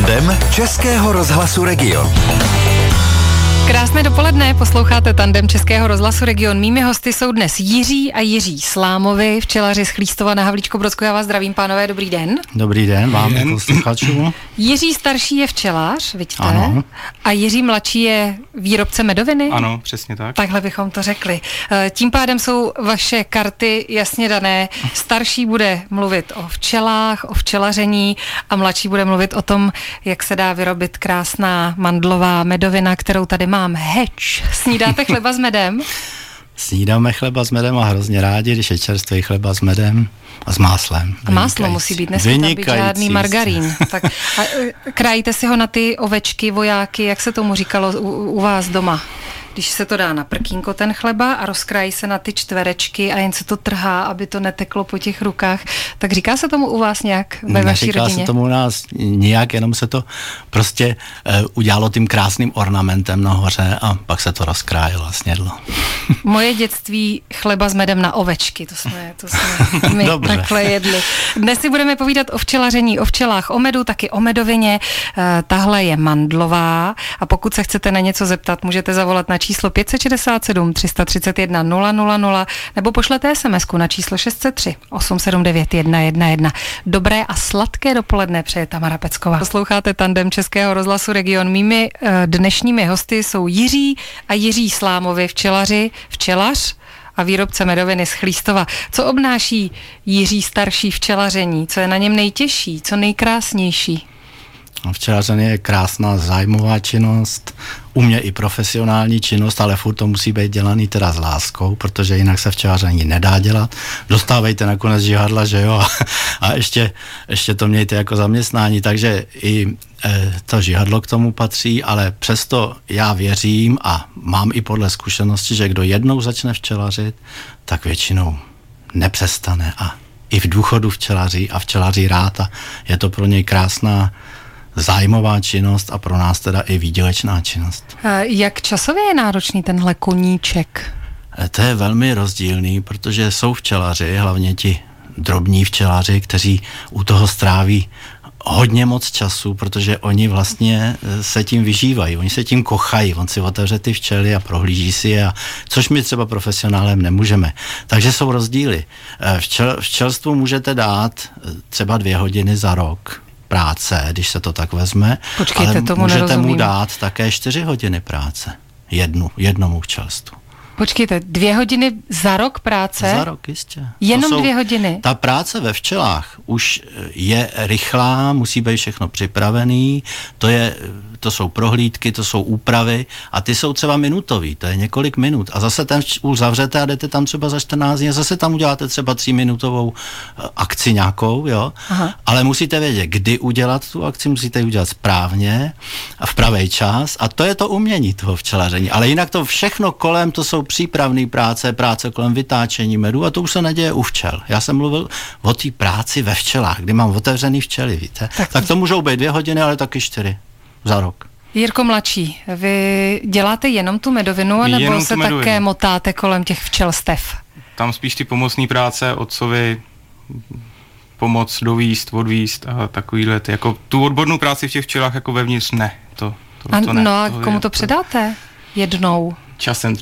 Tandem Českého rozhlasu Region. Krásné dopoledne, posloucháte Tandem Českého rozhlasu Region. Mými hosty jsou dnes Jiří a Jiří Slámovi, včelaři z Chlístova na Havlíčkobrodsku. Já vás zdravím, pánové, dobrý den. Dobrý den, vám i posluchačům. Jiří starší je včelař, vidíte? Ano. A Jiří mladší je výrobce medoviny? Ano, přesně tak. Takhle bychom to řekli. Tím pádem jsou vaše karty jasně dané. Starší bude mluvit o včelách, o včelaření a mladší bude mluvit o tom, jak se dá vyrobit krásná mandlová medovina, kterou tady mám. Heč. Snídáte chleba s medem? Snídáme chleba s medem a hrozně rádi, když je čerstvý chleba s medem a s máslem. A máslo musí být, nesmí tam být žádný margarín. Tak, a krájíte si ho na ty ovečky, vojáky, jak se tomu říkalo u vás doma? Když se to dá na prkínko ten chleba a rozkrájí se na ty čtverečky a jen se to trhá, aby to neteklo po těch rukách. Tak říká se tomu u vás nějak ve vaší rodině? Neříká se tomu u nás nijak, jenom se to prostě udělalo tím krásným ornamentem nahoře a pak se to rozkrájelo a snědlo. Moje dětství chleba s medem na ovečky, to jsme my takhle jedli. Dnes si budeme povídat o včelaření, o včelách, o medu, taky o medovině. Tahle je mandlová a pokud se chcete na něco zeptat, můžete zavolat na číslo 567 331 000 nebo pošlete SMS-ku na číslo 603 879 111. Dobré a sladké dopoledne přeje Tamara Pecková. Posloucháte Tandem Českého rozhlasu Region. Mými dnešními hosty jsou Jiří a Jiří Slámovi, včelař a výrobce medoviny z Chlístova. Co obnáší Jiří starší včelaření? Co je na něm nejtěžší? Co nejkrásnější? Včelaření je krásná zájmová činnost, u mě i profesionální činnost, ale furt to musí být dělaný teda s láskou, protože jinak se včelaření nedá dělat. Dostávejte nakonec žihadla, že jo, a ještě to mějte jako zaměstnání, takže i to žihadlo k tomu patří, ale přesto já věřím a mám i podle zkušenosti, že kdo jednou začne včelařit, tak většinou nepřestane a i v důchodu včelaří a včelaří rád a je to pro něj krásná zájmová činnost a pro nás teda i výdělečná činnost. Jak časově je náročný tenhle koníček? To je velmi rozdílný, protože jsou včelaři, hlavně ti drobní včelaři, kteří u toho stráví hodně moc času, protože oni vlastně se tím vyžívají, oni se tím kochají, on si otevře ty včely a prohlíží si je, což my třeba profesionálem nemůžeme. Takže jsou rozdíly. Včelstvu můžete dát třeba 2 hodiny za rok práce, když se to tak vezme, počkejte, ale tomu můžete nerozumím. mu dát také 4 hodiny práce. Jednomu včelstvu. Počkejte, 2 hodiny za rok práce? Za rok, jistě. Jenom 2 hodiny? Ta práce ve včelách už je rychlá, musí být všechno připravený, to jsou prohlídky, to jsou úpravy a ty jsou třeba minutový, to je několik minut a zase ten úl zavřete a jdete tam třeba za 14 dní a zase tam uděláte třeba 3minutovou akci nějakou, jo, ale musíte vědět, kdy udělat tu akci, musíte ji udělat správně a v pravý čas a to je to umění toho včelaření, ale jinak to všechno kolem, to jsou přípravné práce kolem vytáčení medu a to už se neděje u včel. Já jsem mluvil o té práci ve včelách, kdy mám otevřený včely, víte, tak to můžou být 2 hodiny, ale taky 4 za rok. Jirko mladší, vy děláte jenom tu medovinu, nebo se také motáte kolem těch včelstev? Tam spíš ty pomocné práce, otcovi pomoc dovíst, odvíst a takovýhle, jako tu odbornou práci v těch včelách jako vevnitř ne. To ne. No a komu to předáte? Jednou. Časem.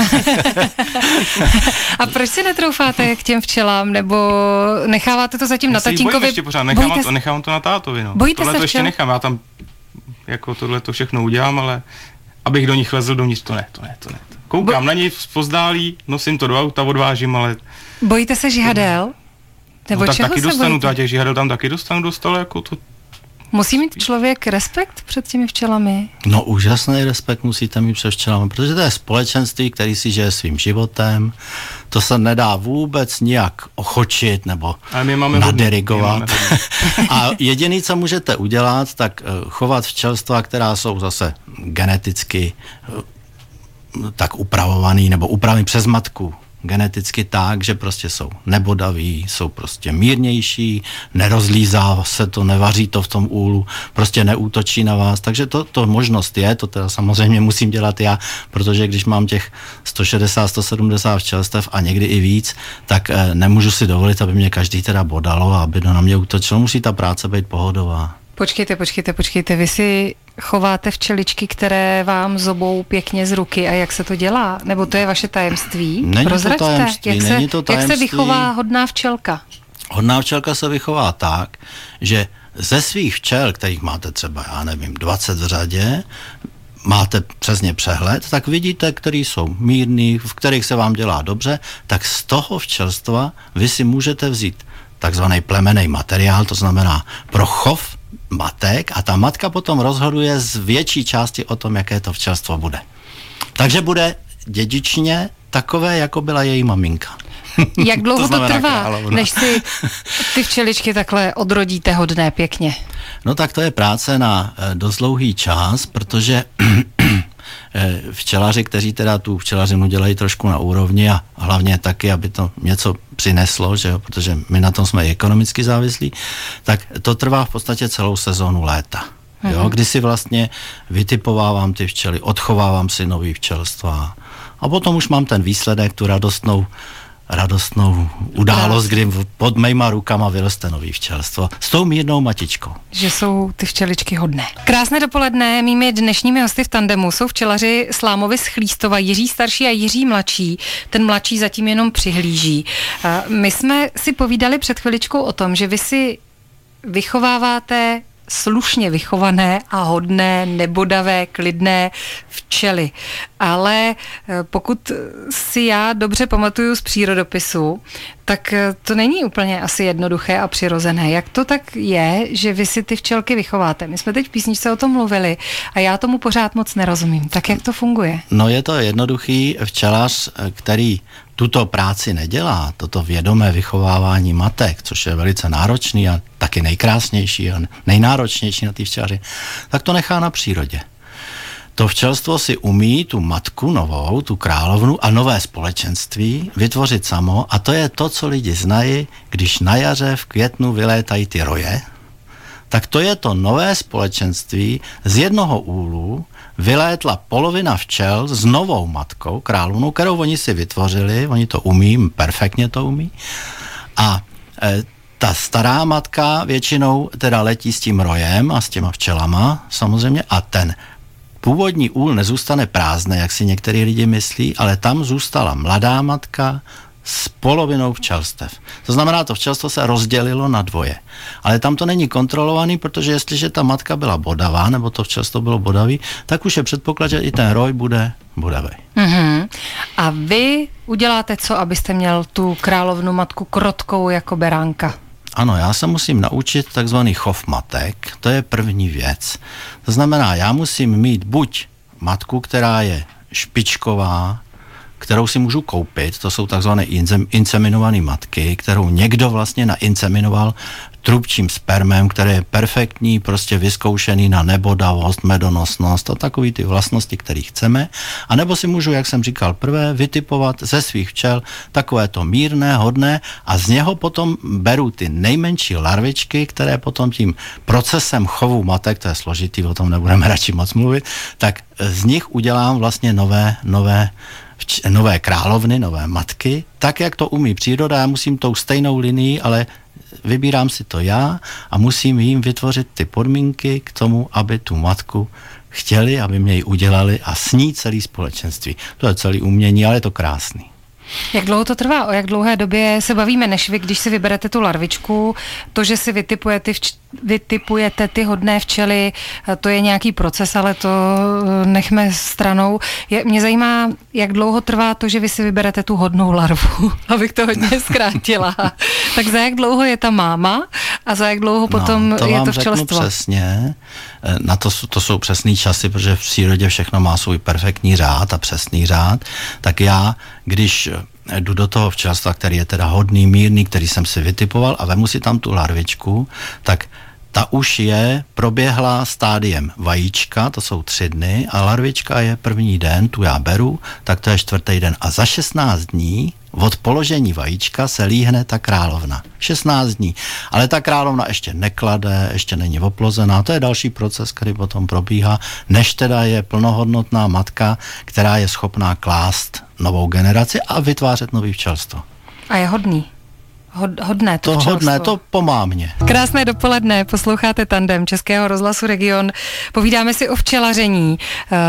A proč si netroufáte k těm včelám, nebo necháváte to zatím na tatínkovi? Ještě pořád, nechám to na tátovi. No. Bojíte tohle se to ještě nechám, já tam jako tohle to všechno udělám, ale abych do nich lezl dovnitř, to ne. Koukám na něj zpozdálí, nosím to do auta, odvážím, ale... Bojíte se žihadel? Nebo tak čeho taky se dostanu, bojíte? těch žihadel tam taky dostal, jako to... Musí mít člověk respekt před těmi včelami? No úžasný respekt musíte mít před včelami, protože to je společenství, který si žije svým životem, to se nedá vůbec nijak ochočit nebo nadirigovat. A jediný, co můžete udělat, tak chovat včelstva, která jsou zase geneticky tak upravovaný nebo upravený přes matku. Geneticky tak, že prostě jsou nebodaví, jsou prostě mírnější, nerozlízá se to, nevaří to v tom úlu, prostě neútočí na vás, takže to možnost je, to teda samozřejmě musím dělat já, protože když mám těch 160-170 včelstev a někdy i víc, tak nemůžu si dovolit, aby mě každý teda bodalo a aby na mě útočilo, musí ta práce být pohodová. Počkejte, vy si chováte včeličky, které vám zobou pěkně z ruky a jak se to dělá? Nebo to je vaše tajemství? Prozraďte, jak se vychová hodná včelka? Hodná včelka se vychová tak, že ze svých včel, kterých máte třeba, 20 v řadě, máte přes ně přehled, tak vidíte, který jsou mírný, v kterých se vám dělá dobře, tak z toho včelstva vy si můžete vzít takzvaný plemenný materiál, to znamená pro chov matek a ta matka potom rozhoduje z větší části o tom, jaké to včelstvo bude. Takže bude dědičně takové, jako byla její maminka. Jak dlouho to trvá, než si ty včeličky takhle odrodíte hodné pěkně? No tak to je práce na dost dlouhý čas, protože včelaři, kteří teda tu včelařinu dělají trošku na úrovni a hlavně taky, aby to něco přineslo, že jo, protože my na tom jsme ekonomicky závislí, tak to trvá v podstatě celou sezónu léta. Jo, kdy si vlastně vytipovávám ty včely, odchovávám si nový včelstva a potom už mám ten výsledek, tu radostnou událost, kdy pod mýma rukama vyroste nový včelstvo s tou mírnou matičkou. Že jsou ty včeličky hodné. Krásné dopoledne, mými dnešními hosty v tandemu jsou včelaři Slámovi z Chlístova, Jiří starší a Jiří mladší. Ten mladší zatím jenom přihlíží. My jsme si povídali před chviličkou o tom, že vy si vychováváte slušně vychované a hodné, nebodavé, klidné včely. Ale pokud si já dobře pamatuju z přírodopisu, tak to není úplně asi jednoduché a přirozené. Jak to tak je, že vy si ty včelky vychováte? My jsme teď v písničce o tom mluvili a já tomu pořád moc nerozumím. Tak jak to funguje? No je to jednoduchý. Včelař, který tuto práci nedělá, toto vědomé vychovávání matek, což je velice náročný a taky nejkrásnější a nejnáročnější na té včelaři, tak to nechá na přírodě. To včelstvo si umí tu matku novou, tu královnu a nové společenství vytvořit samo a to je to, co lidi znají, když na jaře v květnu vylétají ty roje, tak to je to nové společenství z jednoho úlu, vylétla polovina včel s novou matkou, královnou, kterou oni si vytvořili, oni to umí, perfektně to umí. A ta stará matka většinou teda letí s tím rojem a s těma včelama samozřejmě a ten původní úl nezůstane prázdný, jak si některý lidi myslí, ale tam zůstala mladá matka s polovinou včelstev. To znamená, to včelstvo se rozdělilo na dvoje. Ale tam to není kontrolovaný, protože jestliže ta matka byla bodavá, nebo to včelstvo bylo bodavý, tak už je předpoklad, že i ten roj bude bodavý. A vy uděláte co, abyste měl tu královnu matku krotkou jako beránka? Ano, já se musím naučit takzvaný chov matek, to je první věc. To znamená, já musím mít buď matku, která je špičková, kterou si můžu koupit, to jsou takzvané inseminované matky, kterou někdo vlastně nainseminoval trubčím spermem, který je perfektní, prostě vyzkoušený na nebodavost, medonosnost a takový ty vlastnosti, které chceme. A nebo si můžu, jak jsem říkal prvé, vytipovat ze svých včel takové to mírné, hodné a z něho potom beru ty nejmenší larvičky, které potom tím procesem chovu matek, to je složitý, o tom nebudeme radši moc mluvit, tak z nich udělám vlastně nové královny, nové matky, tak, jak to umí příroda, já musím tou stejnou linií, ale vybírám si to já a musím jim vytvořit ty podmínky k tomu, aby tu matku chtěli, aby mě ji udělali a s ní celý společenství. To je celý umění, ale je to krásný. Jak dlouho to trvá? O jak dlouhé době se bavíme, než vy, když si vyberete tu larvičku, to, že si vytipujete ty hodné včely, to je nějaký proces, ale to nechme stranou. Mě zajímá, jak dlouho trvá to, že vy si vyberete tu hodnou larvu, abych to hodně zkrátila. Tak za jak dlouho je ta máma a za jak dlouho potom je to včelstvo? Řeknu přesně. Na to jsou přesný časy, protože v přírodě všechno má svůj perfektní řád a přesný řád. Tak já, když jdu do toho včelstva, který je teda hodný, mírný, který jsem si vytipoval a vemu si tam tu larvičku, tak ta už proběhla stádiem vajíčka, to jsou 3 dny a larvička je první den, tu já beru, tak to je 4. den a za 16 dní od položení vajíčka se líhne ta královna. 16 dní. Ale ta královna ještě neklade, ještě není oplozená. To je další proces, který potom probíhá, než teda je plnohodnotná matka, která je schopná klást novou generaci a vytvářet nový včelstvo. A je hodný? hodné to včelstvo. Hodné, to pomámě. Krásné dopoledne, posloucháte Tandem Českého rozhlasu Region. Povídáme si o včelaření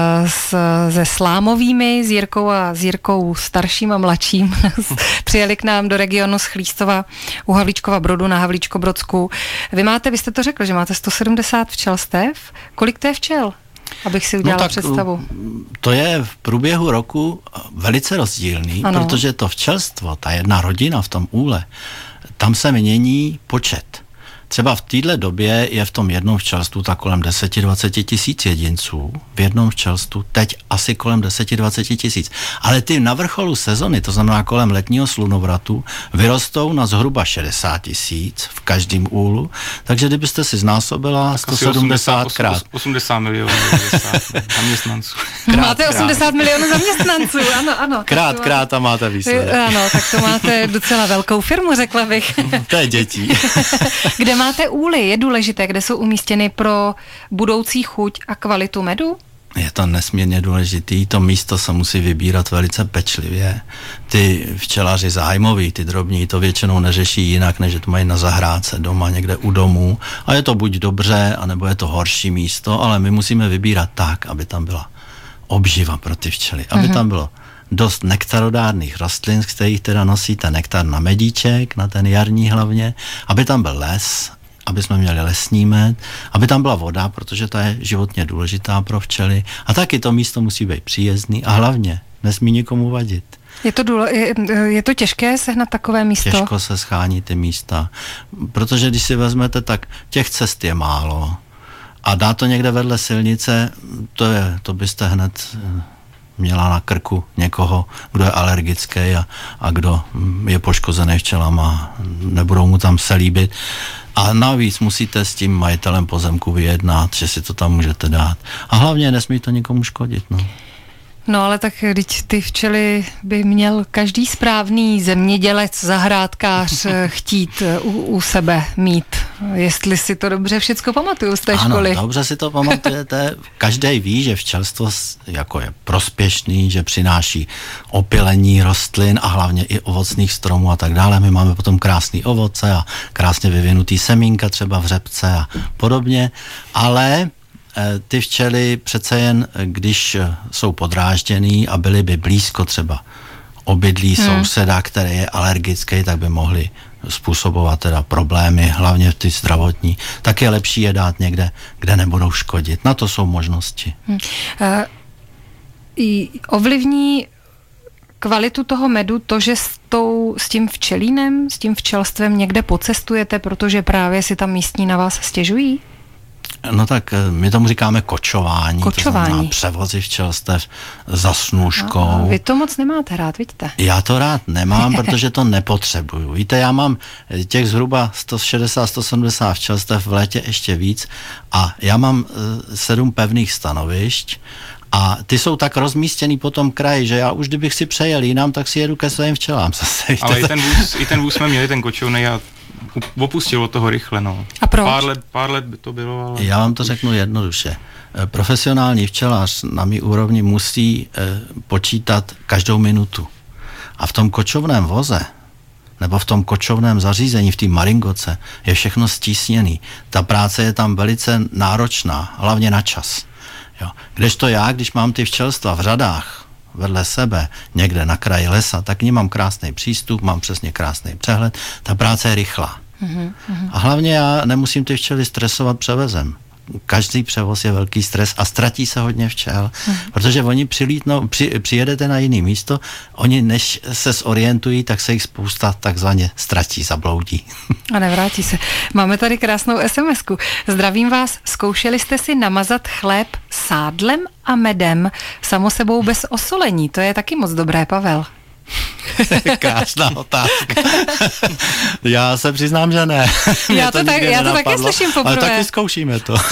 se Slámovými, s Jirkou starším a mladším. Přijeli k nám do regionu z Chlístova u Havlíčkova Brodu na Havlíčkobrodsku. Vy jste to řekl, že máte 170 včelstev. Kolik to je včel? Abych si udělala představu. To je v průběhu roku velice rozdílný, ano. Protože to včelstvo, ta jedna rodina v tom úle, tam se mění počet. Třeba v této době je v tom jednom včelstvu tak kolem 10-20 tisíc jedinců. V jednom včelstvu teď asi kolem 10-20 tisíc. Ale ty na vrcholu sezony, to znamená kolem letního slunovratu, vyrostou na zhruba 60 tisíc v každém úlu. Takže kdybyste si znásobila 170 krát. 80 milionů zaměstnanců. Máte 80 milionů zaměstnanců, ano. Krát a máte výsledek. Ano, tak to máte docela velkou firmu, řekla bych. To je dětí. Kde máte úly? Je důležité, kde jsou umístěny pro budoucí chuť a kvalitu medu? Je to nesmírně důležitý, to místo se musí vybírat velice pečlivě. Ty včelaři zájmoví, ty drobní, to většinou neřeší jinak, než že to mají na zahrádce doma, někde u domů. A je to buď dobře, anebo je to horší místo, ale my musíme vybírat tak, aby tam byla obživa pro ty včely, aby tam bylo dost nektarodárných rostlin, z kterých teda nosíte nektar na medíček, na ten jarní hlavně, aby tam byl les, aby jsme měli lesní med, aby tam byla voda, protože ta je životně důležitá pro včely. A taky to místo musí být příjezdný a hlavně nesmí nikomu vadit. Je to těžké sehnat takové místo? Těžko se schání ty místa, protože když si vezmete, tak těch cest je málo. A dá to někde vedle silnice, to byste hned měla na krku někoho, kdo je alergický a kdo je poškozený včelama, nebudou mu tam se líbit. A navíc musíte s tím majitelem pozemku vyjednat, že si to tam můžete dát. A hlavně nesmí to nikomu škodit. No ale tak když ty včely by měl každý správný zemědělec, zahrádkář chtít u sebe mít. Jestli si to dobře všecko pamatuju z té školy. Ano, dobře si to pamatujete. Každý ví, že včelstvo jako je prospěšný, že přináší opylení rostlin a hlavně i ovocných stromů a tak dále. My máme potom krásný ovoce a krásně vyvinutý semínka třeba v řepce a podobně, ale ty včely přece jen, když jsou podrážděný a byly by blízko třeba obydlí souseda, který je alergický, tak by mohli způsobovat teda problémy, hlavně ty zdravotní. Tak je lepší je dát někde, kde nebudou škodit. Na to jsou možnosti. Ovlivní kvalitu toho medu to, že s tím včelínem, s tím včelstvem někde pocestujete, protože právě si tam místní na vás stěžují? No tak my tomu říkáme kočování. To znamená převozy včelstev za snůžkou. Vy to moc nemáte rád, vidíte? Já to rád nemám, protože to nepotřebuju. Víte, já mám těch zhruba 160-170 včelstev, v létě ještě víc a já mám 7 pevných stanovišť a ty jsou tak rozmístěný po tom kraji, že já už kdybych si přejel jinam, tak si jedu ke svým včelám zase. Ale i ten vůz jsme měli, ten kočovnej a opustil od toho rychle, no. A proč? Pár let by to bylo, ale... Já vám to řeknu jednoduše. Profesionální včelař na mý úrovni musí počítat každou minutu. A v tom kočovném voze, nebo v tom kočovném zařízení, v té maringoce, je všechno stísněný. Ta práce je tam velice náročná, hlavně na čas. Jo. Kdežto já, když mám ty včelstva v řadách, vedle sebe, někde na kraji lesa, tak k ní mám krásný přístup, mám přesně krásný přehled, ta práce je rychlá. A hlavně já nemusím ty včely stresovat převezem. Každý převoz je velký stres a ztratí se hodně včel, protože oni přijedete na jiné místo, oni než se zorientují, tak se jich spousta takzvaně ztratí, zabloudí. A nevrátí se. Máme tady krásnou SMS-ku. Zdravím vás, zkoušeli jste si namazat chléb sádlem a medem, samo sebou bez osolení, to je taky moc dobré, Pavel. Krásná otázka. Já se přiznám, že ne. Já to taky slyším poprvé. Ale taky zkoušíme to.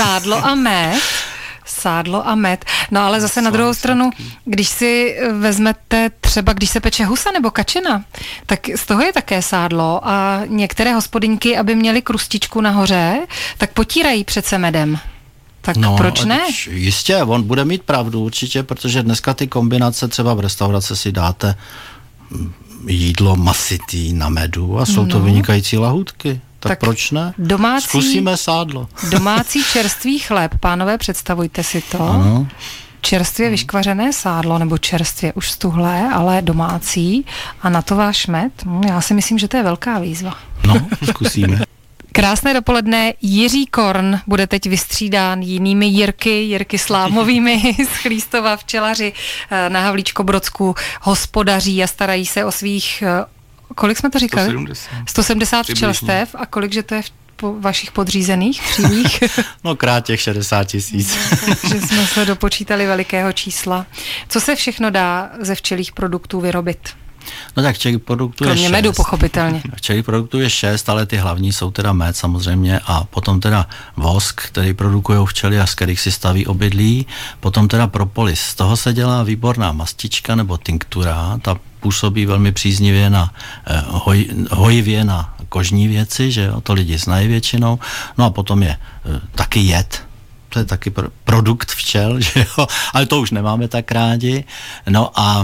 Sádlo a med. No ale zase na druhou stranu, když si vezmete třeba, když se peče husa nebo kačena, tak z toho je také sádlo a některé hospodyňky, aby měly krustičku nahoře, tak potírají přece medem. Tak proč ne? Jistě, on bude mít pravdu určitě, protože dneska ty kombinace třeba v restauraci si dáte jídlo masitý na medu a jsou to vynikající lahůdky. Tak proč ne? Zkusíme sádlo. Domácí čerstvý chléb, pánové, představujte si to. Ano. Čerstvě vyškvařené sádlo, nebo čerstvě už stuhlé, ale domácí. A na to váš med? Já si myslím, že to je velká výzva. No, zkusíme. Krásné dopoledne. Jiří Korn bude teď vystřídán jinými Jirky Slámovými z Chlístova, včelaři na Havlíčkobrodsku hospodaří a starají se o svých, kolik jsme to říkali? 170 včelstev. A kolik, že to je po vašich podřízených křivých? No krát těch 60 000. Takže jsme se dopočítali velikého čísla. Co se všechno dá ze včelích produktů vyrobit? No tak včelích produktů je 6. Kromě medu, pochopitelně. Včelích produktů je 6, ale ty hlavní jsou teda med samozřejmě a potom teda vosk, který produkují včely a z kterých si staví obydlí, potom teda propolis. Z toho se dělá výborná mastička nebo tinktura, ta působí velmi příznivě na hojivě na kožní věci, že jo, to lidi znají většinou. No a potom je taky jed, to je taky produkt včel, že jo, ale to už nemáme tak rádi. No a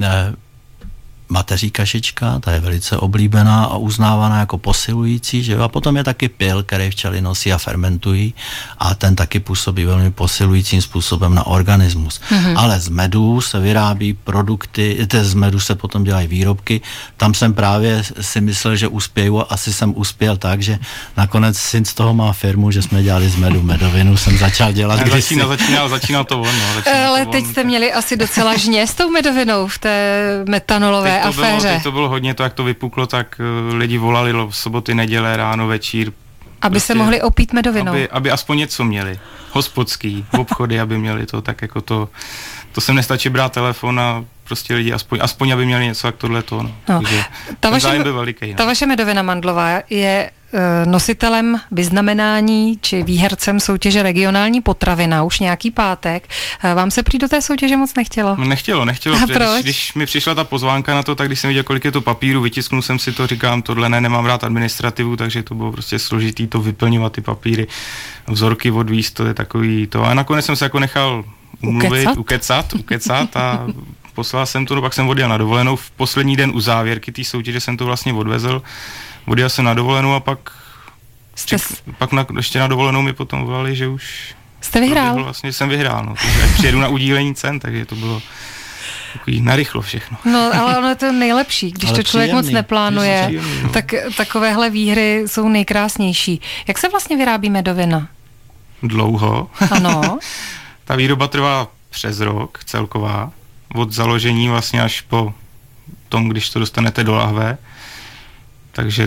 mateří kašička, ta je velice oblíbená a uznávaná jako posilující, že jo? A potom je taky pyl, který včely nosí a fermentují a ten taky působí velmi posilujícím způsobem na organismus. Ale z medu se vyrábí produkty, z medu se potom dělají výrobky. Tam jsem právě si myslel, že uspěju a asi jsem uspěl tak, že nakonec syn z toho má firmu, že jsme dělali z medu medovinu, jsem začal dělat Začínal to on. Ale teď jste měli asi docela žně s tou medovinou v té metanolové aféře. To bylo hodně to, jak to vypuklo, tak lidi volali soboty, neděle, ráno, večír. Aby prostě, se mohli opít medovinou. Aby aspoň něco měli. Hospodský, obchody, aby měli to, tak jako to sem nestačí brát telefon a prostě lidi aspoň aby měli něco jak tohleto. No. Ta vaše medovina mandlová je nositelem vyznamenání či výhercem soutěže Regionální potravina už nějaký pátek. Vám se prý do té soutěže moc nechtělo? Nechtělo. A proč? Když mi přišla ta pozvánka na to, tak když jsem viděl, kolik je to papíru, vytisknul jsem si to, říkám, tohle nemám rád administrativu, takže to bylo prostě složitý to vyplňovat ty papíry, vzorky odvízt, to je takový to. A nakonec jsem se jako nechal umluvit, ukecat a poslal jsem to, pak jsem odjel na dovolenou. V poslední den u závěrky té soutěže jsem to vlastně odvezl. Odjel jsem na dovolenou a pak ještě na dovolenou mi potom volali, že už... Jste vyhrál? Vlastně jsem vyhrál, no. Takže přijedu na udílení cen, takže to bylo takový narychlo všechno. No, ale ono je to nejlepší, když ale to člověk moc neplánuje, tak takovéhle výhry jsou nejkrásnější. Jak se vlastně vyrábí medovina? Dlouho. Ano. Ta výroba trvá přes rok celková, od založení vlastně až po tom, když to dostanete do lahve. Takže...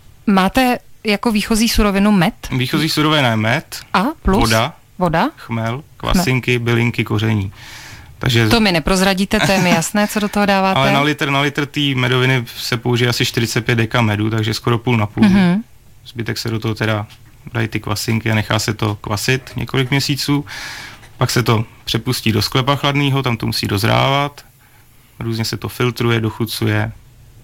Máte jako výchozí surovinu med? Výchozí surovina je med, a plus? Voda, chmel, kvasinky, bylinky, koření. Takže... To mi neprozradíte, to je mi jasné, co do toho dáváte. Ale na litr té medoviny se použije asi 45 deka medu, takže skoro půl na půl. Zbytek se do toho teda dají ty kvasinky a nechá se to kvasit několik měsíců. Pak se to přepustí do sklepa chladného, tam to musí dozrávat. Různě se to filtruje, dochucuje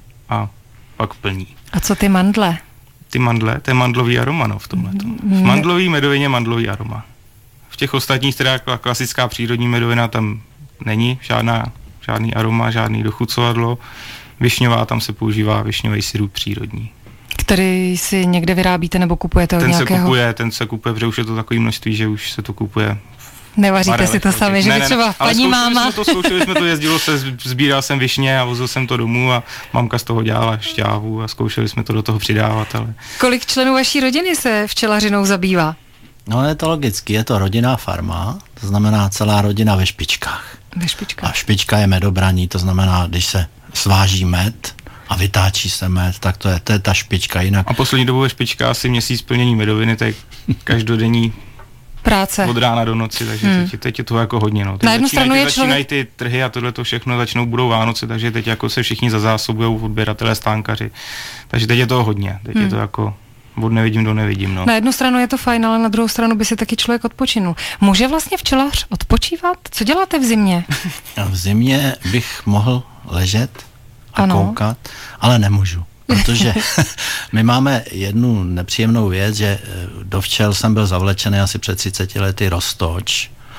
a pak plní. A co ty mandle? Ty mandle, to je mandlový aroma, no, v tomhle. V mandlový medovině mandlový aroma. V těch ostatních, teda klasická přírodní medovina, tam není žádný aroma, žádný dochucovadlo. Višňová, tam se používá višňový sirup přírodní. Který si někde vyrábíte nebo kupujete od nějakého? Ten se kupuje, protože už je to takový množství, že už se to kupuje. Nevaříte si to sami, že by třeba paní máma... Zkoušeli jsme to, sbíral jsem višně a vozil jsem to domů a mamka z toho dělala šťávu a zkoušeli jsme to do toho přidávat, ale... Kolik členů vaší rodiny se včelařinou zabývá? No je to logicky, je to rodinná farma, to znamená celá rodina ve špičkách. Ve špičkách. A špička je medobraní, to znamená, když se sváží med a vytáčí se med, tak to je ta špička jinak. A poslední dobou je špička asi měsíc plnění medoviny, to je každodenní práce. Od rána do noci, takže teď je to jako hodně. No. Na jednu stranu začínají ty trhy a tohle to všechno, budou Vánoce, takže teď jako se všichni zazásobují odběratelé, stánkaři. Takže teď je toho hodně. Teď je to jako od nevidím do nevidím. No. Na jednu stranu je to fajn, ale na druhou stranu by si taky člověk odpočinul. Může vlastně včelař odpočívat? Co děláte v zimě? V zimě bych mohl ležet a koukat, ale nemůžu. Protože my máme jednu nepříjemnou věc, že do včel jsem byl zavlečený asi před 30 lety roztoč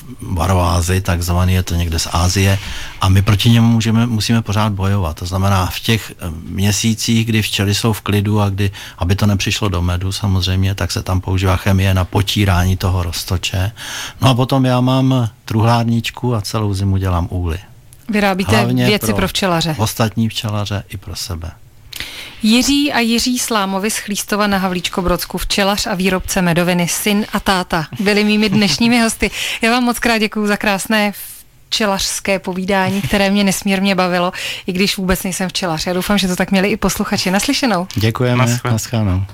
varoázy, takzvaný, je to někde z Asie a my proti němu musíme pořád bojovat. To znamená v těch měsících, kdy včely jsou v klidu a kdy, aby to nepřišlo do medu samozřejmě, tak se tam používá chemie na potírání toho roztoče. No a potom já mám truhlárničku a celou zimu dělám úly. Vyrábíte hlavně věci pro včelaře. Ostatní včelaře i pro sebe. Jiří a Jiří Slámovi z Chlístova na Havlíčkobrodsku, včelař a výrobce medoviny, syn a táta, byli mými dnešními hosty. Já vám moc krát děkuju za krásné včelařské povídání, které mě nesmírně bavilo, i když vůbec nejsem včelař. Já doufám, že to tak měli i posluchači. Naslyšenou. Děkujeme, naschledanou.